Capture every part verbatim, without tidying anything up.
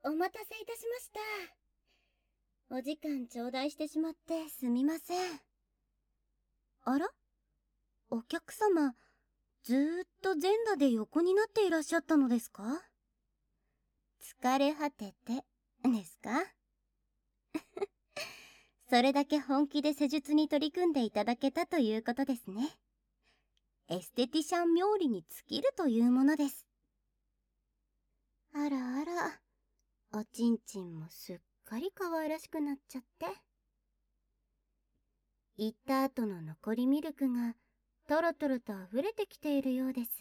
お待たせいたしました。お時間頂戴してしまってすみません。あら？お客様、ずーっと全裸で横になっていらっしゃったのですか？疲れ果てて、ですか？それだけ本気で施術に取り組んでいただけたということですね。エステティシャン冥利に尽きるというものです。あらあら、おちんちんもすっかり可愛らしくなっちゃって。行った後の残りミルクがトロトロと溢れてきているようです。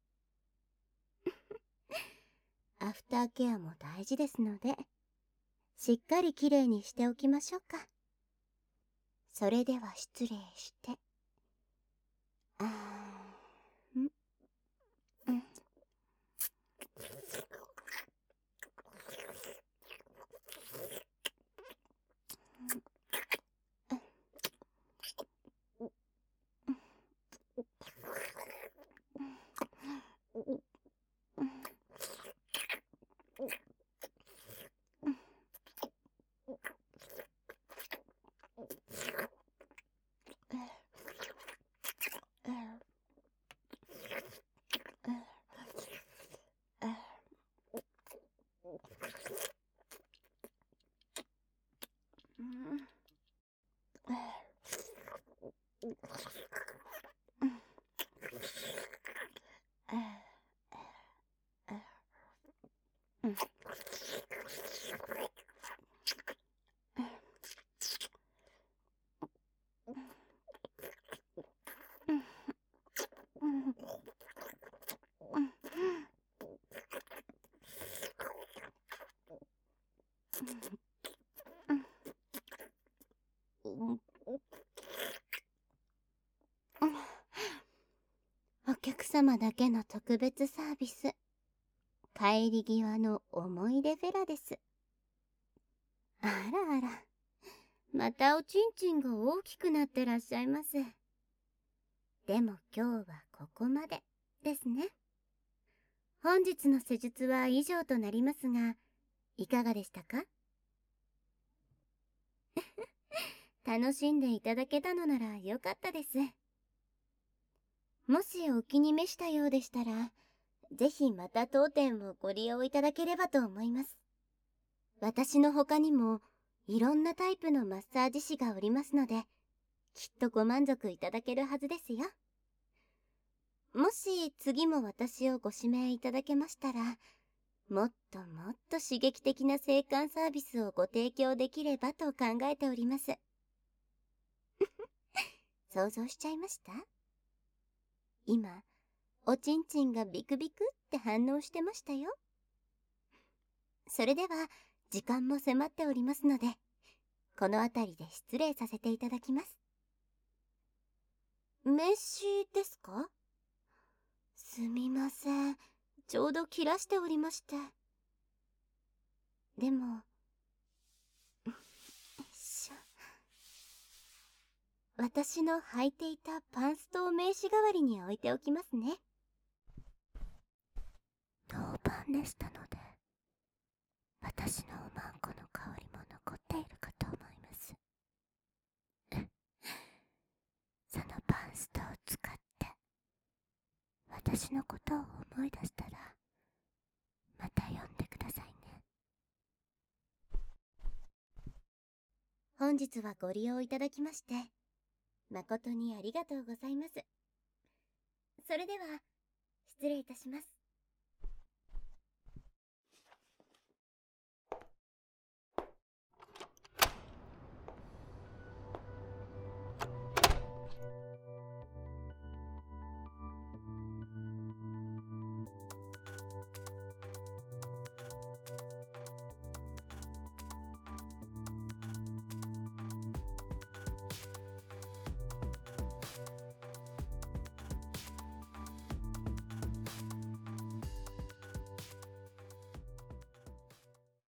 アフターケアも大事ですので、しっかりきれいにしておきましょうか。それでは失礼して。あーん、うん。お客様だけの特別サービス。帰り際の思い出フェラです。あらあら、またおちんちんが大きくなってらっしゃいます。でも今日はここまでですね。本日の施術は以上となりますが、いかがでしたか？楽しんでいただけたのならよかったです。もしお気に召したようでしたら、ぜひまた当店をご利用いただければと思います。私の他にもいろんなタイプのマッサージ師がおりますので、きっとご満足いただけるはずですよ。もし次も私をご指名いただけましたら、もっともっと刺激的な性感サービスをご提供できればと考えております。想像しちゃいました？今、おちんちんがビクビクって反応してましたよ。それでは、時間も迫っておりますので、この辺りで失礼させていただきます。名刺ですか？すみません。ちょうど切らしておりまして。でも、よいしょ。私の履いていたパンストを名刺代わりに置いておきますね。ノーパンでしたので、私のおまんこの香りも残っているかと思います。そのパンストを使って、私のことを思い出したら、また呼んでくださいね。本日はご利用いただきまして、誠にありがとうございます。それでは、失礼いたします。